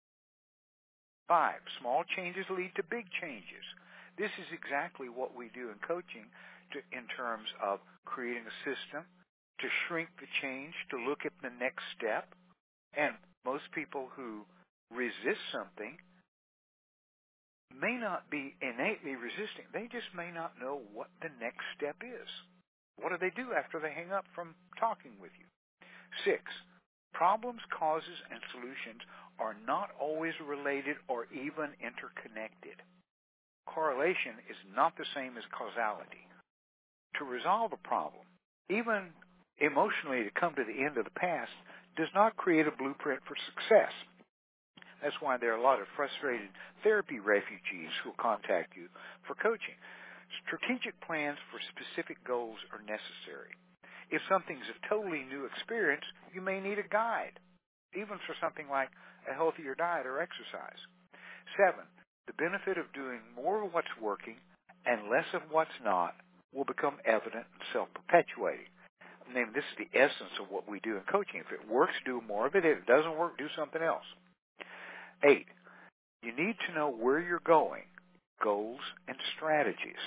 5, small changes lead to big changes. This is exactly what we do in coaching in terms of creating a system, to shrink the change, to look at the next step. And most people who resist something may not be innately resisting. They just may not know what the next step is. What do they do after they hang up from talking with you? 6, Problems, causes, and solutions are not always related or even interconnected. Correlation is not the same as causality. To resolve a problem, even emotionally to come to the end of the past, does not create a blueprint for success. That's why there are a lot of frustrated therapy refugees who will contact you for coaching. Strategic plans for specific goals are necessary. If something's a totally new experience, you may need a guide, even for something like a healthier diet or exercise. 7, the benefit of doing more of what's working and less of what's not will become evident and self-perpetuating. I mean, this is the essence of what we do in coaching. If it works, do more of it. If it doesn't work, do something else. 8, you need to know where you're going, goals and strategies.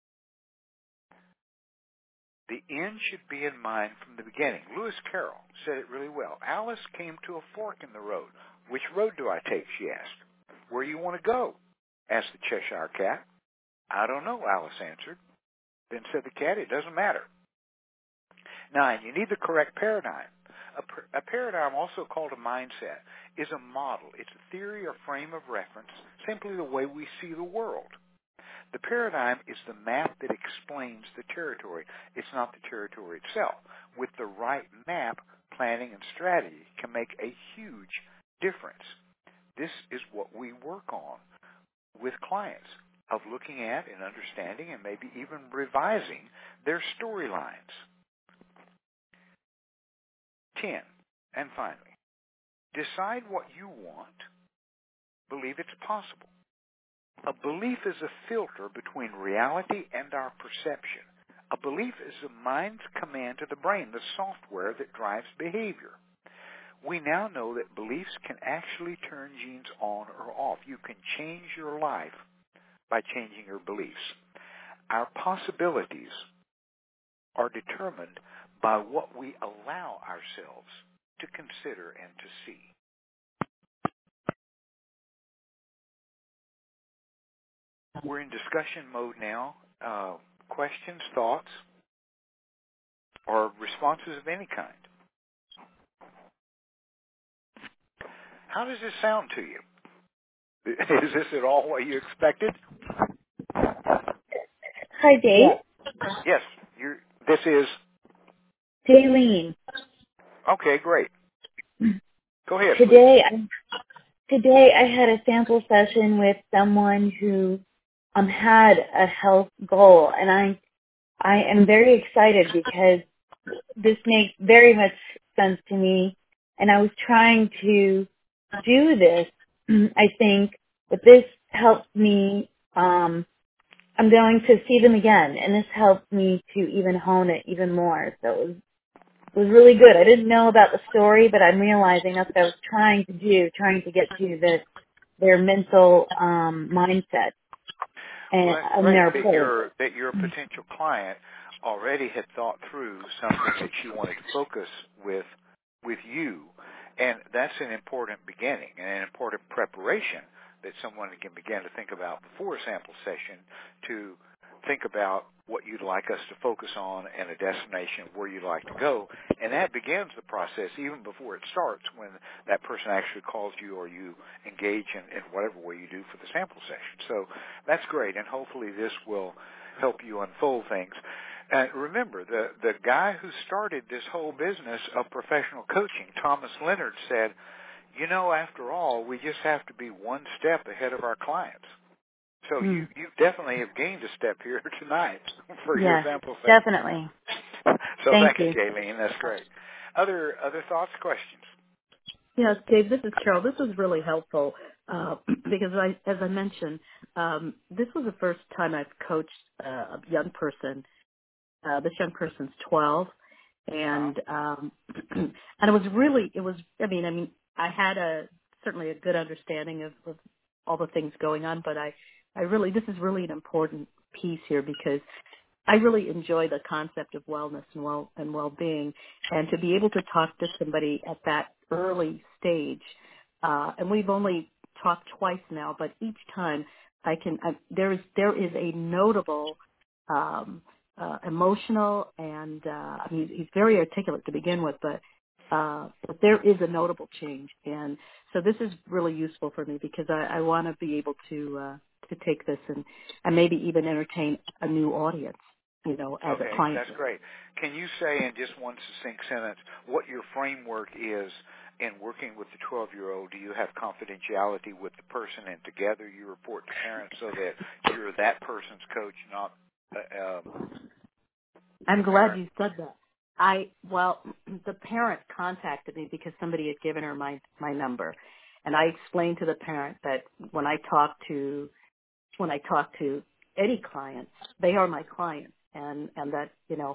The end should be in mind from the beginning. Lewis Carroll said it really well. Alice came to a fork in the road. Which road do I take, she asked. Where do you want to go? Asked the Cheshire Cat. I don't know, Alice answered. Then said the cat, it doesn't matter. 9, you need the correct paradigm. A paradigm, also called a mindset, is a model. It's a theory or frame of reference, simply the way we see the world. The paradigm is the map that explains the territory. It's not the territory itself. With the right map, planning and strategy can make a huge difference. This is what we work on with clients, of looking at and understanding and maybe even revising their storylines. 10, and finally, decide what you want. Believe it's possible. A belief is a filter between reality and our perception. A belief is the mind's command to the brain, the software that drives behavior. We now know that beliefs can actually turn genes on or off. You can change your life by changing your beliefs. Our possibilities are determined by what we allow ourselves to consider and to see. We're in discussion mode now. Questions, thoughts, or responses of any kind. How does this sound to you? Is this at all what you expected? Hi, Dave. Yes. This is? Daylene. Okay, great. Go ahead. Today I had a sample session with someone who had a health goal, and I am very excited because this makes very much sense to me, and I was trying to do this, I think, but this helped me. I'm going to see them again, and this helped me to even hone it even more. So it was really good. I didn't know about the story, but I'm realizing that's what I was trying to do, trying to get to their mental mindset. And that your potential client already had thought through something that she wanted to focus with you, and that's an important beginning and an important preparation that someone can begin to think about before a sample session, to think about what you'd like us to focus on and a destination where you'd like to go. And that begins the process even before it starts, when that person actually calls you or you engage in whatever way you do for the sample session. So that's great, and hopefully this will help you unfold things. And remember, the guy who started this whole business of professional coaching, Thomas Leonard, said, you know, after all, we just have to be one step ahead of our clients. So you definitely have gained a step here tonight for your sample session. Definitely. So thank you, Jaylene. That's great. Other thoughts, questions? Yes, Dave, this is Carol. This was really helpful because, as I mentioned, this was the first time I've coached a young person. This young person's 12, and and it was. I mean, I had certainly a good understanding of all the things going on, but this is really an important piece here, because I really enjoy the concept of wellness and well-being, and to be able to talk to somebody at that early stage. And we've only talked twice now, but each time there is a notable emotional and I mean, he's very articulate to begin with, but but there is a notable change. And so this is really useful for me because I want to be able to take this and maybe even entertain a new audience, as a client. That's great. Can you say in just one succinct sentence what your framework is in working with the 12-year-old? Do you have confidentiality with the person and together you report to parents so that you're that person's coach, not I'm glad you said that. The parent contacted me because somebody had given her my number, and I explained to the parent that when I talk to any client, they are my clients, and that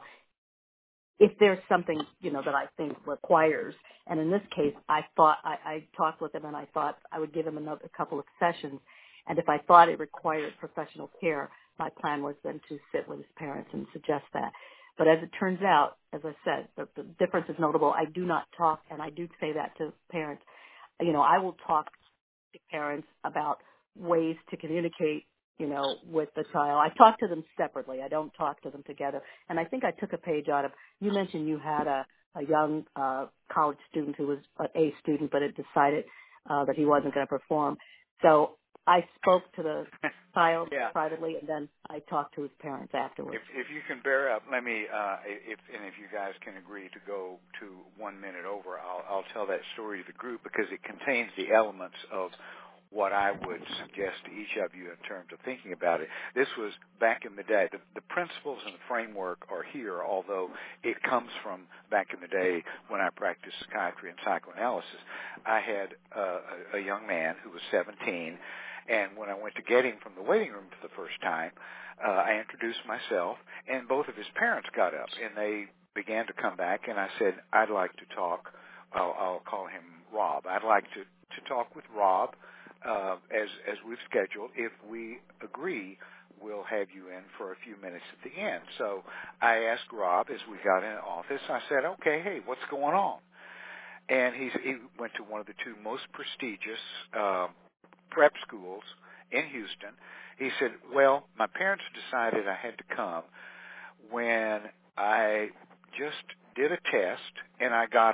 if there's something that I think requires, and in this case, I talked with him and I thought I would give him a couple of sessions, and if I thought it required professional care, my plan was then to sit with his parents and suggest that. But as it turns out, as I said, the difference is notable. I do not talk, and I do say that to parents. I will talk to parents about ways to communicate, with the child. I talk to them separately. I don't talk to them together. And I think I took a page out of, you mentioned you had a young college student who was an A student, but had decided that he wasn't going to perform. So I spoke to the child privately, and then I talked to his parents afterwards. If you can bear up, let me, if you guys can agree to go to 1 minute over, I'll tell that story to the group because it contains the elements of what I would suggest to each of you in terms of thinking about it. This was back in the day. The principles and the framework are here, although it comes from back in the day when I practiced psychiatry and psychoanalysis. I had a young man who was 17, and when I went to get him from the waiting room for the first time, I introduced myself, and both of his parents got up, and they began to come back, and I said, I'd like to talk. I'll call him Rob. I'd like to talk with Rob as we've scheduled. If we agree, we'll have you in for a few minutes at the end. So I asked Rob as we got in the office, I said, okay, hey, what's going on? And he went to one of the two most prestigious prep schools in Houston. He said, well, my parents decided I had to come when I just did a test and I got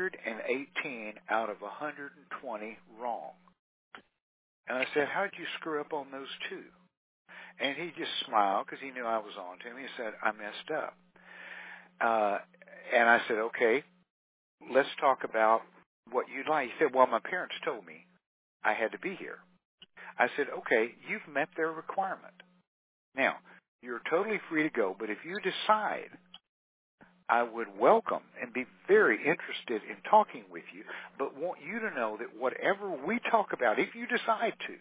118 out of 120 wrong. And I said, how did you screw up on those two? And he just smiled because he knew I was on to him. He said, I messed up. And I said, okay, let's talk about what you'd like. He said, well, my parents told me I had to be here. I said, okay, you've met their requirement. Now, you're totally free to go, but if you decide, I would welcome and be very interested in talking with you, but want you to know that whatever we talk about, if you decide to,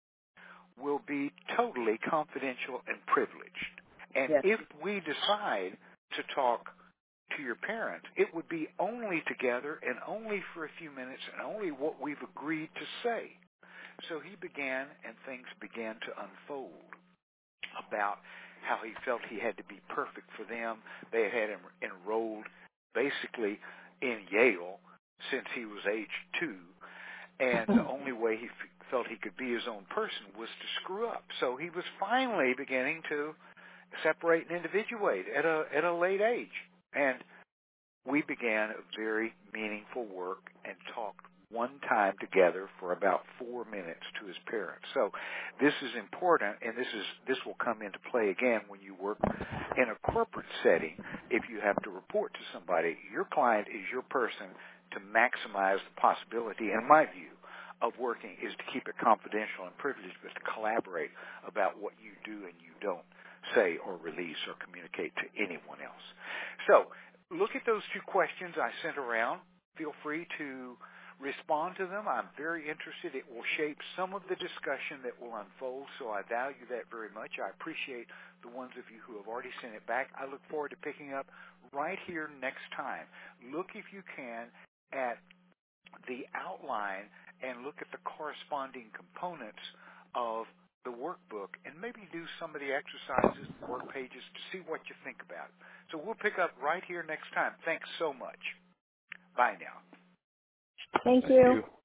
will be totally confidential and privileged. And if we decide to talk to your parents, it would be only together and only for a few minutes and only what we've agreed to say. So he began, and things began to unfold about how he felt he had to be perfect for them. They had him enrolled basically in Yale since he was age 2, and the only way he felt he could be his own person was to screw up. So he was finally beginning to separate and individuate at a late age. And we began a very meaningful work and talked one time together for about 4 minutes to his parents. So this is important, and this will come into play again when you work in a corporate setting. If you have to report to somebody, your client is your person to maximize the possibility, in my view, of working is to keep it confidential and privileged, but to collaborate about what you do and you don't say or release or communicate to anyone else. So look at those 2 questions I sent around. Feel free to respond to them. I'm very interested. It will shape some of the discussion that will unfold, so I value that very much. I appreciate the ones of you who have already sent it back. I look forward to picking up right here next time. Look, if you can, at the outline and look at the corresponding components of the workbook and maybe do some of the exercises, work pages to see what you think about it. So we'll pick up right here next time. Thanks so much. Bye now. Thank you.